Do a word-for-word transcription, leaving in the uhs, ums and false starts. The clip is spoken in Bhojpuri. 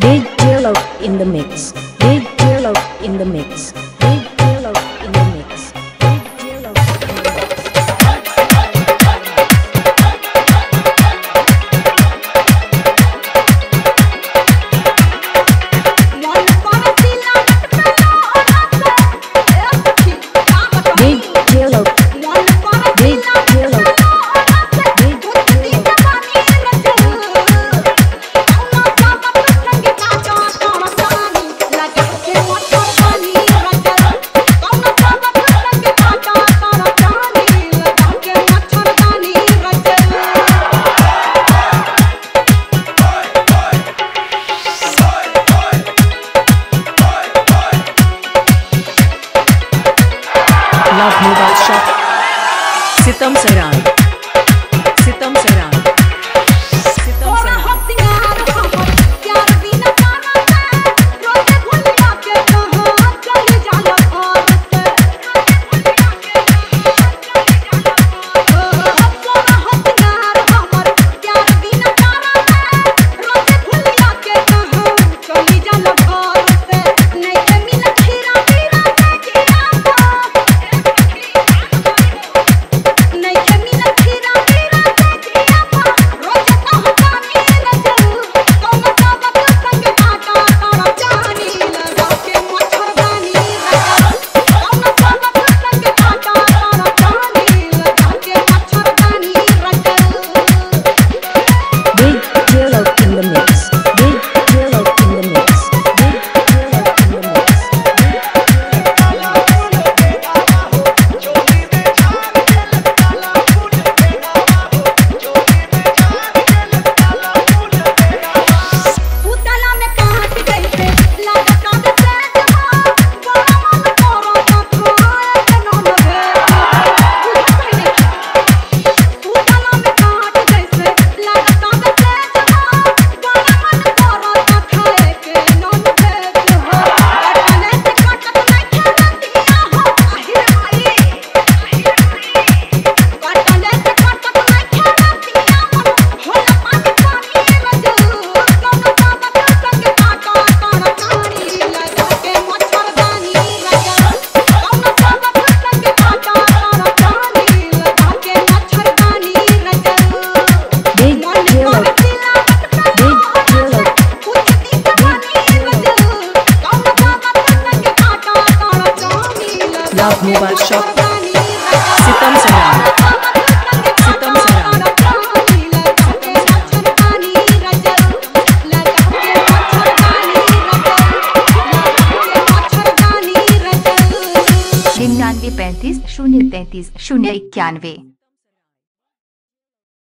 D J Lo in the mix. D J Lo in the mix. D J Lo in the mix. D J Lo in the mix. Love Mobile Shop. Sitam Saran. Sitam Saran. Sitam Saran. Love Mobile Shop. Sitam Saran. Sitam Saran. निन्यानवे पैंतीस शून्य तैंतीस शून्य इक्यानवे।